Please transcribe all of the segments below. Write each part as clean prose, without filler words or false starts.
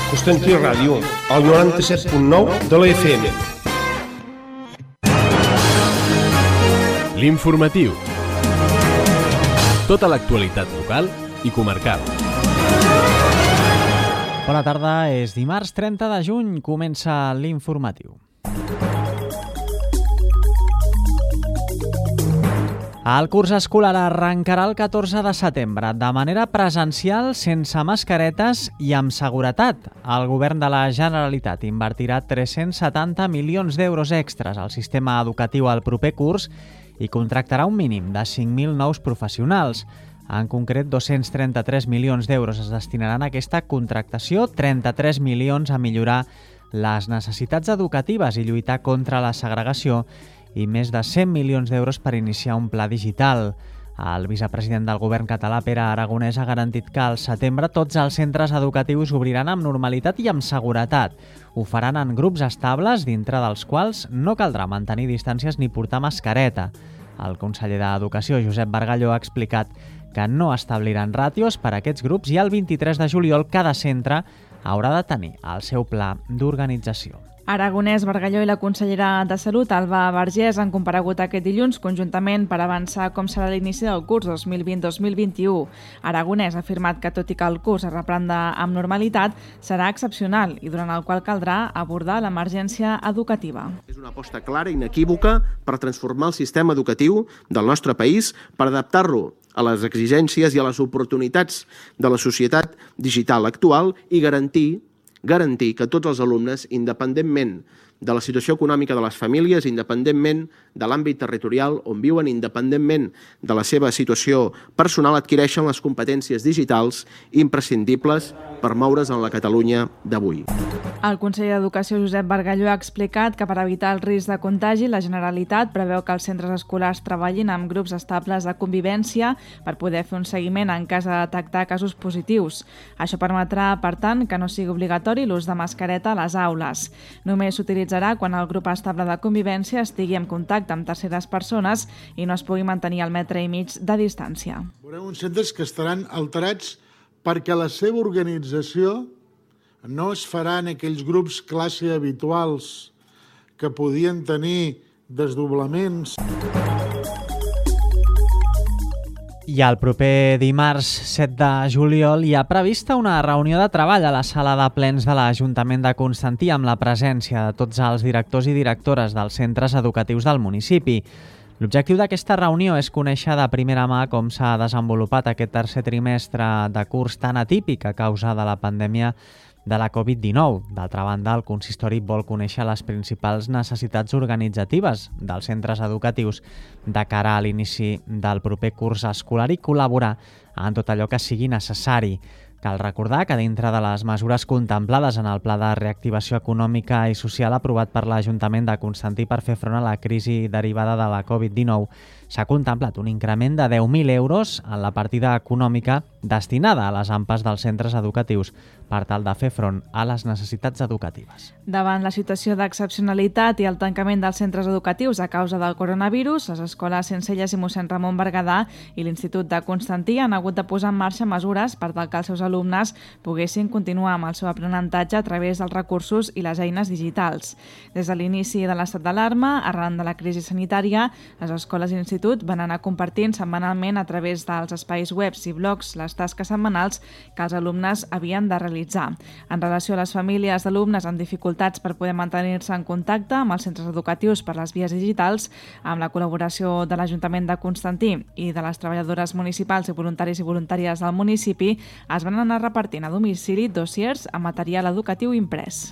Constantí Ràdio, al 97.9 de la FM. L'informatiu. Tota l'actualitat local i comarcal. Bona tarda, és dimarts 30 de juny, comença l'informatiu. El curs escolar arrencarà el 14 de setembre, de manera presencial, sense mascaretes i amb seguretat. El govern de la Generalitat invertirà 370 milions d'euros extras al sistema educatiu al proper curs i contractarà un mínim de 5.000 nous professionals. En concret, 233 milions d'euros es destinaran a aquesta contractació, 33 milions a millorar les necessitats educatives i lluitar contra la segregació i més de 100 milions d'euros per iniciar un pla digital. El vicepresident del govern català, Pere Aragonès, ha garantit que al setembre tots els centres educatius obriran amb normalitat i amb seguretat. Ho faran en grups estables, dintre dels quals no caldrà mantenir distàncies ni portar mascareta. El conseller d'Educació, Josep Bargalló, ha explicat que no establiran ràtios per a aquests grups i el 23 de juliol cada centre haurà de tenir el seu pla d'organització. Aragonès, Bargalló i la consellera de Salut, Alba Vergés, han comparegut aquest dilluns conjuntament per avançar com serà l'inici del curs 2020-2021. Aragonès ha afirmat que, tot i que el curs es reprendrà amb normalitat, serà excepcional i durant el qual caldrà abordar l'emergència educativa. És una aposta clara i inequívoca per transformar el sistema educatiu del nostre país, per adaptar-lo a les exigències i a les oportunitats de la societat digital actual i garantir que tots els alumnes, independentment de la situació econòmica de les famílies, independentment de l'àmbit territorial on viuen, independentment de la seva situació personal, adquireixen les competències digitals imprescindibles per moure's en la Catalunya d'avui. El conseller d'Educació, Josep Bargalló, ha explicat que per evitar el risc de contagi, la Generalitat preveu que els centres escolars treballin amb grups estables de convivència per poder fer un seguiment en cas de detectar casos positius. Això permetrà, per tant, que no sigui obligatori l'ús de mascareta a les aules. Només s'utilitzarà quan el grup estable de convivència estigui en contacte amb terceres persones i no es pugui mantenir el 1,5 metres de distància. Veurem uns centres que estaran alterats perquè la seva organització no es farà en aquells grups classe habituals que podien tenir desdoblaments. I el proper dimarts 7 de juliol hi ha prevista una reunió de treball a la sala de plens de l'Ajuntament de Constantí amb la presència de tots els directors i directores dels centres educatius del municipi. L'objectiu d'aquesta reunió és conèixer de primera mà com s'ha desenvolupat aquest tercer trimestre de curs tan atípic a causa de la pandèmia de la Covid-19. D'altra banda, el consistori vol conèixer les principals necessitats organitzatives dels centres educatius de cara a l'inici del proper curs escolar i col·laborar en tot allò que sigui necessari. Cal recordar que dintre de les mesures contemplades en el Pla de Reactivació Econòmica i Social aprovat per l'Ajuntament de Constantí per fer front a la crisi derivada de la Covid-19, s'ha contemplat un increment de 10.000 euros en la partida econòmica destinada a les AMPAs dels centres educatius per tal de fer front a les necessitats educatives. Davant la situació d'excepcionalitat i el tancament dels centres educatius a causa del coronavirus, les escoles Centcelles i mossèn Ramon Berguedà i l'Institut de Constantí han hagut de posar en marxa mesures per tal que els seus alumnes poguessin continuar amb el seu aprenentatge a través dels recursos i les eines digitals. Des de l'inici de l'estat d'alarma, arran de la crisi sanitària, les escoles i l'Institut van anar compartint setmanalment a través dels espais webs i blogs les tasques setmanals que els alumnes havien de realitzar. En relació a les famílies d'alumnes amb dificultats per poder mantenir-se en contacte amb els centres educatius per les vies digitals, amb la col·laboració de l'Ajuntament de Constantí i de les treballadores municipals i voluntaris i voluntàries del municipi, es van anar repartint a domicili dossiers amb material educatiu imprès.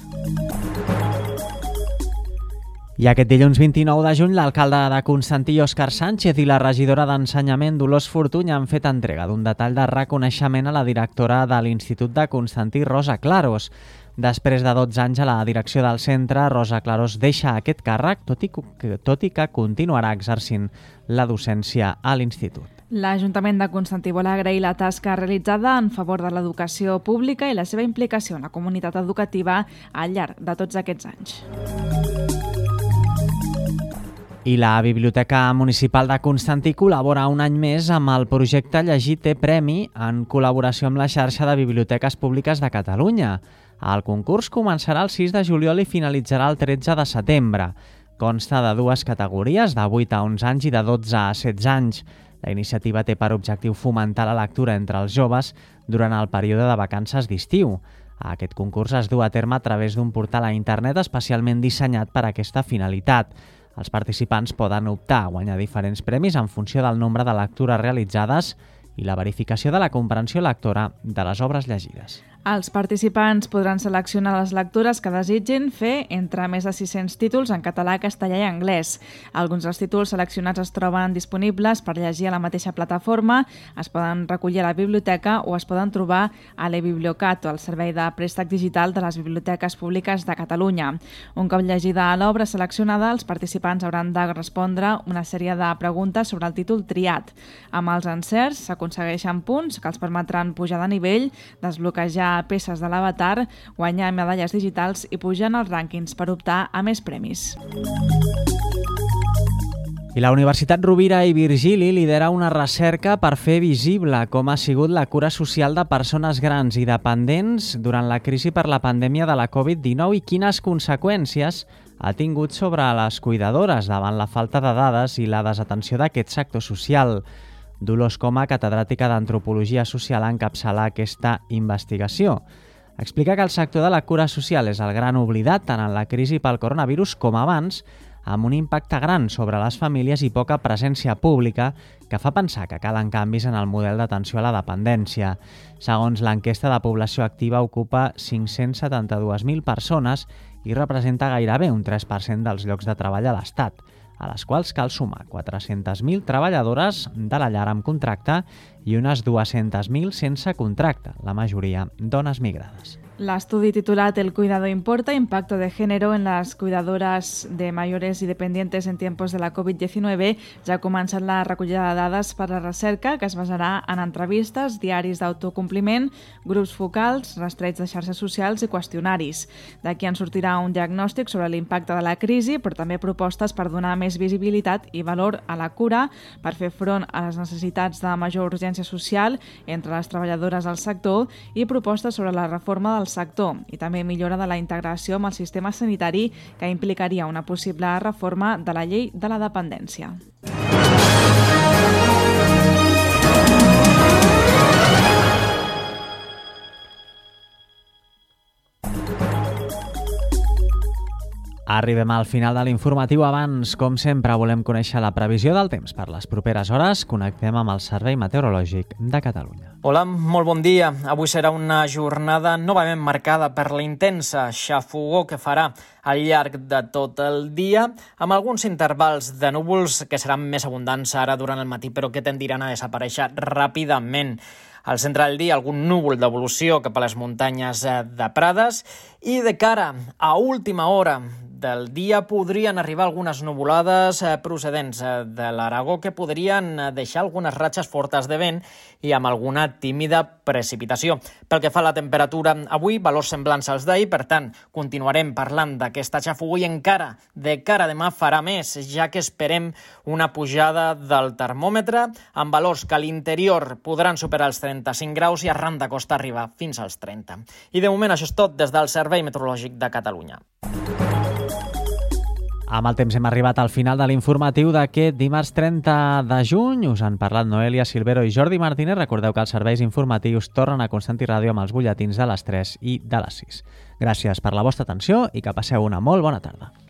I aquest dilluns 29 de juny, l'alcalde de Constantí, Òscar Sánchez, i la regidora d'Ensenyament, Dolors Fortuny, han fet entrega d'un detall de reconeixement a la directora de l'Institut de Constantí, Rosa Claros. Després de 12 anys a la direcció del centre, Rosa Claros deixa aquest càrrec, tot i que continuarà exercint la docència a l'institut. L'Ajuntament de Constantí vol agrair la tasca realitzada en favor de l'educació pública i la seva implicació en la comunitat educativa al llarg de tots aquests anys. I la Biblioteca Municipal de Constantí col·labora un any més amb el projecte Llegir té premi en col·laboració amb la xarxa de biblioteques públiques de Catalunya. El concurs començarà el 6 de juliol i finalitzarà el 13 de setembre. Consta de dues categories, de 8 a 11 anys i de 12 a 16 anys. La iniciativa té per objectiu fomentar la lectura entre els joves durant el període de vacances d'estiu. Aquest concurs es du a terme a través d'un portal a internet especialment dissenyat per a aquesta finalitat. Els participants poden optar a guanyar diferents premis en funció del nombre de lectures realitzades i la verificació de la comprensió lectora de les obres llegides. Els participants podran seleccionar les lectures que desitgin fer entre més de 600 títols en català, castellà i anglès. Alguns dels títols seleccionats es troben disponibles per llegir a la mateixa plataforma, es poden recollir a la biblioteca o es poden trobar a l'eBibliocat, el servei de préstec digital de les biblioteques públiques de Catalunya. Un cop llegida l'obra seleccionada, els participants hauran de respondre una sèrie de preguntes sobre el títol triat. Amb els encerts s'aconsegueixen punts que els permetran pujar de nivell, desbloquejar peces de l'avatar, guanyar medalles digitals i pujar en els rànquings per optar a més premis. I la Universitat Rovira i Virgili lidera una recerca per fer visible com ha sigut la cura social de persones grans i dependents durant la crisi per la pandèmia de la Covid-19 i quines conseqüències ha tingut sobre les cuidadores davant la falta de dades i la desatenció d'aquest sector social. Dolors Coma, catedràtica d'Antropologia Social, encapçala aquesta investigació. Explica que el sector de la cura social és el gran oblidat tant en la crisi pel coronavirus com abans, amb un impacte gran sobre les famílies i poca presència pública que fa pensar que calen canvis en el model d'atenció a la dependència. Segons l'enquesta de població activa, ocupa 572.000 persones i representa gairebé un 3% dels llocs de treball a l'Estat, a les quals cal sumar 400.000 treballadores de la llar amb contracte i unes 200.000 sense contracte, la majoria dones migrades. L'estudi titulat El cuidado importa, impacto de género en las cuidadoras de mayores y dependientes en tiempos de la Covid-19 ja ha començat la recollida de dades per a la recerca que es basarà en entrevistes, diaris d'autocompliment, grups focals, rastreig de xarxes socials i qüestionaris. D'aquí en sortirà un diagnòstic sobre l'impacte de la crisi, però també propostes per donar més visibilitat i valor a la cura, per fer front a les necessitats de major urgència social entre les treballadores del sector i propostes sobre la reforma del sector i també millora de la integració amb el sistema sanitari que implicaria una possible reforma de la llei de la dependència. Arribem al final de l'informatiu. Abans, com sempre, volem conèixer la previsió del temps per les properes hores. Connectem amb el Servei Meteorològic de Catalunya. Hola, molt bon dia. Avui serà una jornada novament marcada per la intensa xafogor que farà al llarg de tot el dia, amb alguns intervals de núvols que seran més abundants ara durant el matí, però que tendiran a desaparèixer ràpidament. Al centre del dia, algun núvol d'evolució cap a les muntanyes de Prades i de cara a última hora del dia podrien arribar algunes nuvolades procedents de l'Aragó que podrien deixar algunes ratxes fortes de vent i amb alguna tímida precipitació. Pel que fa a la temperatura, avui valors semblants als d'ahir, per tant, continuarem parlant d'aquesta xafogor i encara de cara a demà farà més, ja que esperem una pujada del termòmetre amb valors que a l'interior podran superar els 35 graus i arran de costa arribar fins als 30. I de moment això és tot des del Servei Meteorològic de Catalunya. Amb el temps hem arribat al final de l'informatiu d'aquest dimarts 30 de juny. Us han parlat Noelia Silvero i Jordi Martínez. Recordeu que els serveis informatius tornen a Constantí Ràdio amb els butlletins de les 3 i de les 6. Gràcies per la vostra atenció i que passeu una molt bona tarda.